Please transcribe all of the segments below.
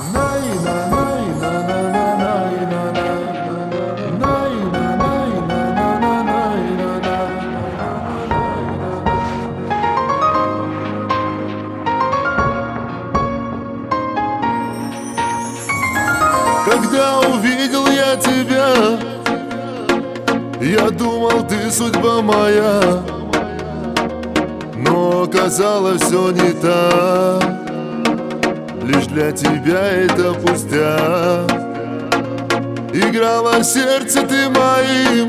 Когда увидел я тебя, я думал, ты судьба моя, но оказалось все не так. Лишь для тебя это пустяк. Играла в сердце ты моим,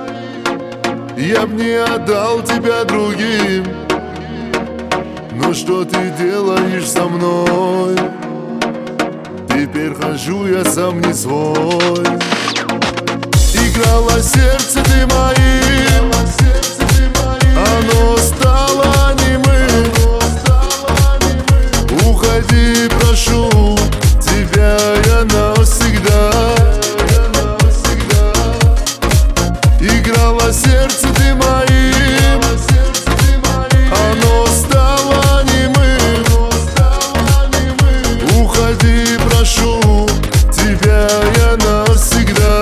я б не отдал тебя другим. Но что ты делаешь со мной? Теперь хожу я сам не свой. Играла в сердце ты моим, оно стало немым. Уходи, прошу тебя я навсегда. Играла в сердце ты моим, оно стало немым. Уходи, прошу тебя я навсегда.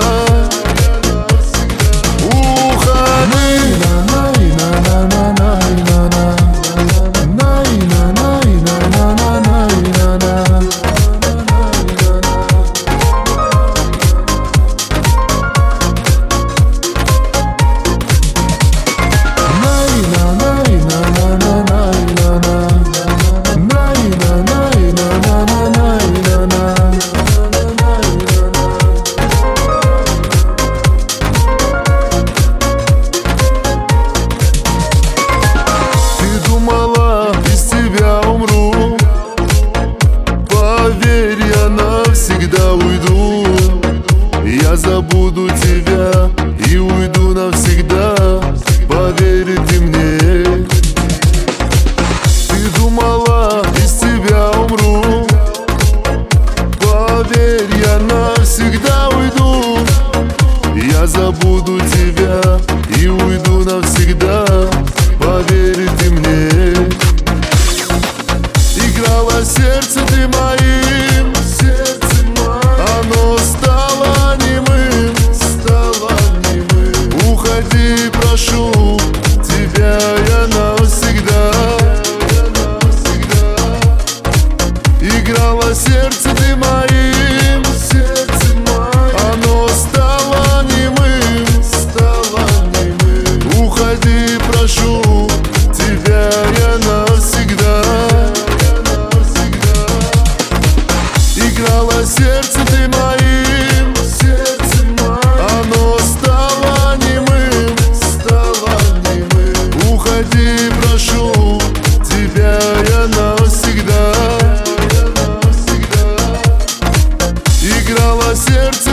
Навсегда уйду, я забуду тебя и уйду навсегда. Поверите мне. Ты думала, без тебя умру. Поверь, я навсегда уйду, я забуду тебя и уйду навсегда. Поверите мне. Играла в сердце ты моим, оно стало немым. Уходи, прошу тебя я навсегда. Играла в сердце ты моим, оно стало немым. Уходи, прошу тебя я навсегда. Играла в сердце ты моим, оно стало немым. Уходи, прошу тебя я навсегда. Играла в сердце